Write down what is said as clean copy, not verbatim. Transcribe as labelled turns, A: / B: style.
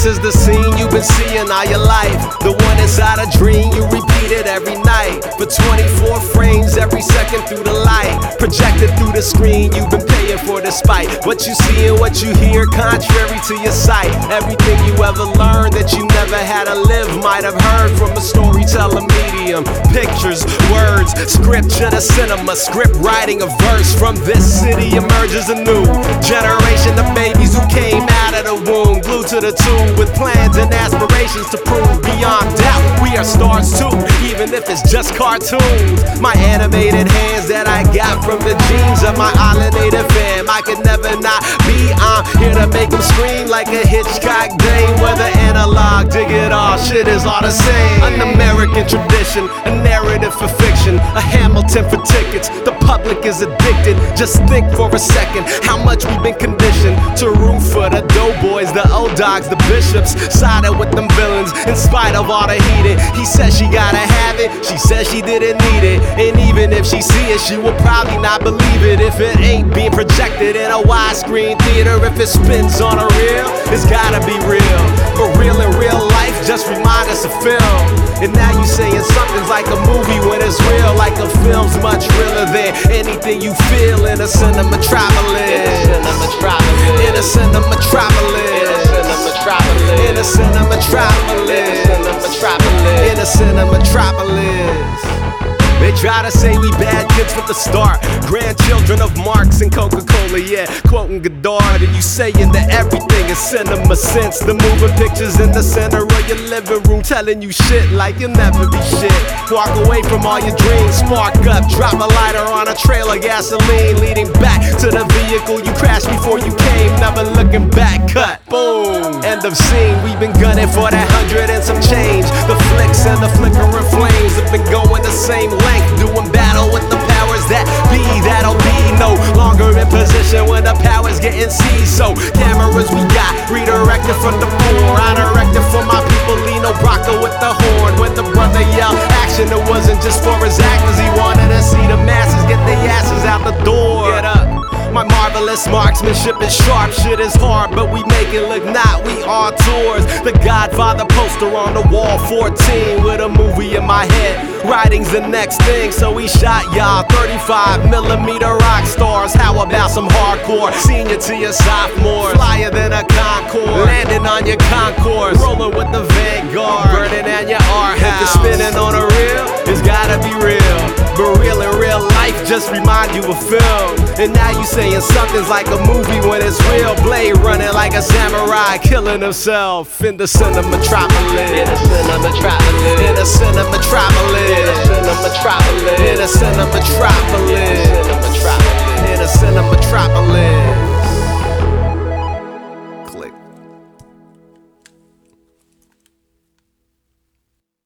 A: This is the scene you've been seeing all your life. The one inside a dream, you repeat it every night. For 24 frames every second through the light. Projected through the screen, you've been paying for despite what you see and what you hear, contrary to your sight. Everything you ever learned that you never had to live, might have heard from a storyteller medium. Pictures, words, scripture to cinema, script writing a verse. From this city emerges a new generation of babies who came out of the womb, glued to the tube with plans and aspirations to prove beyond doubt we are stars too, even if it's just cartoons. My animated hands that I got from the genes of my island native fam, I could never not be on here to make them scream like a Hitchcock Dane. Whether analog, digital, shit is all the same. An American tradition, a narrative for fiction, a Hamilton for tickets. The public is addicted. Just think for a second how much we've been conditioned to root for the doughboys, the old dogs, the bishops, sided with them villains in spite of all the heated. He says she gotta have it, she says she didn't need it. And even if she see it, she will probably not believe it if it ain't being projected in a widescreen theater. If it spins on a reel, it's gotta be real. But real in real life just remind us of film. And now you saying something's like a movie when it's real, like a film's much realer than anything you feel in a cinema traveling. In a cinema traveling. In a cinema traveling. In a cinema traveling. They try to say we bad kids from the start, grandchildren of Marx and Coca-Cola, yeah, quoting Godard. And you saying that everything is cinema since the moving pictures in the center of your living room telling you shit like you'll never be shit. Walk away from all your dreams, spark up, drop a lighter on a trail of gasoline, leading back to the vehicle you crashed before you came, never looking back, cut, boom, end of scene. We've been gunning for that 100 and some change. The flicks and the flickering flames have been going the same length, doing battle with the powers that be. That'll be no longer in position when the powers getting seized. So cameras we got redirected from the floor. I directed for my people, Lino Brocco with the horn. When the brother yelled action, it wasn't just for his actors. He wanted to see the masses get their asses out the door. Get up. My marvelous marksmanship is sharp, shit is hard, but we make it look not, we are tours. The Godfather poster on the wall, 14 with a movie in my head. Writing's the next thing, so we shot y'all 35mm rock stars. How about some hardcore? Senior to your sophomore, flyer than a Concorde, landing on your concourse, rolling with the Vanguard, burning down your art house. If it's spinning on a reel, it's gotta be real. But real in real life just remind you of film. And now you saying something's like a movie when it's real. Blade running like a samurai, killing himself in the cinema metropolis. In the cinema metropolis. In the cinema metropolis. In the cinema metropolis. In the cinema metropolis. In the cinema metropolis.